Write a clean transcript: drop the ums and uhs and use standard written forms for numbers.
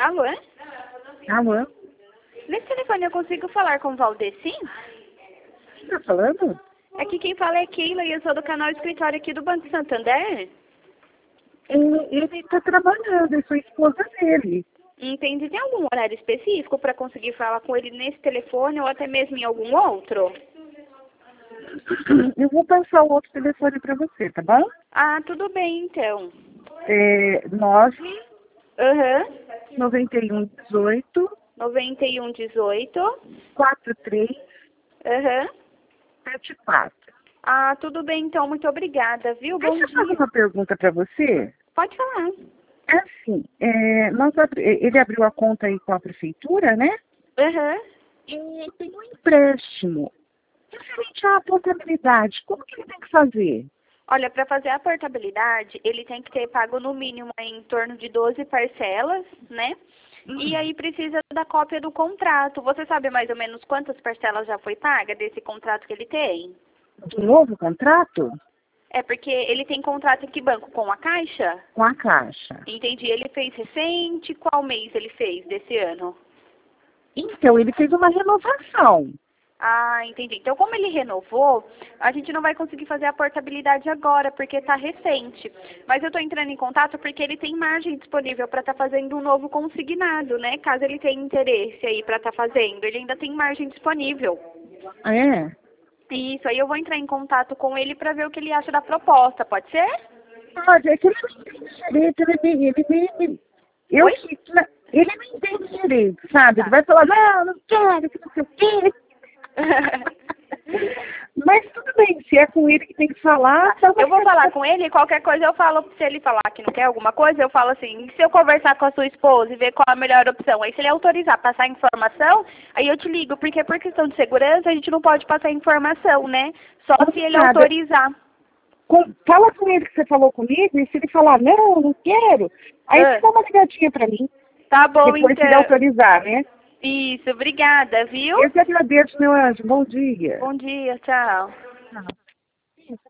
Alô? Alô? Nesse telefone eu consigo falar com o Valdeci? Quem tá falando? Aqui quem fala é Keila e eu sou do canal Escritório aqui do Banco Santander. Ele tá trabalhando, eu sou esposa dele. Entende? Tem algum horário específico para conseguir falar com ele nesse telefone ou até mesmo em algum outro? Eu vou passar o outro telefone pra você, tá bom? Ah, tudo bem então. 9 Aham. 91 18 9118. 43 Aham. 74. Ah, tudo bem então. Muito obrigada, viu? Bom Deixa eu fazer dia. uma pergunta pra você. Pode falar. É assim, ele abriu a conta aí com a prefeitura, né? Aham. E tem um empréstimo. Referente à portabilidade, como que ele tem que fazer? Olha, para fazer a portabilidade, ele tem que ter pago no mínimo em torno de 12 parcelas, né? E aí precisa da cópia do contrato. Você sabe mais ou menos quantas parcelas já foi paga desse contrato que ele tem? Do novo contrato? É porque ele tem contrato em que banco? Com a Caixa? Com a Caixa. Entendi. Ele fez recente? Qual mês ele fez desse ano? Então, ele fez uma renovação. Ah, entendi. Então, como ele renovou, a gente não vai conseguir fazer a portabilidade agora, porque está recente. Mas eu estou entrando em contato porque ele tem margem disponível para estar fazendo um novo consignado, né? Caso ele tenha interesse aí para estar fazendo. Ele ainda tem margem disponível. É? Isso, aí eu vou entrar em contato com ele para ver o que ele acha da proposta, pode ser? Olha, é que ele não entende direito, Oi? Ele não entende direito, sabe? Ele vai falar, não quero, que não sei o quê. Mas tudo bem, se é com ele que tem que falar... Eu vou falar com ele, qualquer coisa eu falo, se ele falar que não quer alguma coisa, eu falo assim, se eu conversar com a sua esposa e ver qual a melhor opção, aí se ele autorizar passar informação, aí eu te ligo, porque por questão de segurança a gente não pode passar informação, né? Só se ele autorizar. Fala com ele que você falou comigo, e se ele falar, não quero, aí você dá uma ligadinha pra mim. Tá bom, depois então. se ele autorizar, né? Isso, obrigada, viu? Eu que agradeço, meu anjo. Bom dia. Bom dia, tchau. Tchau.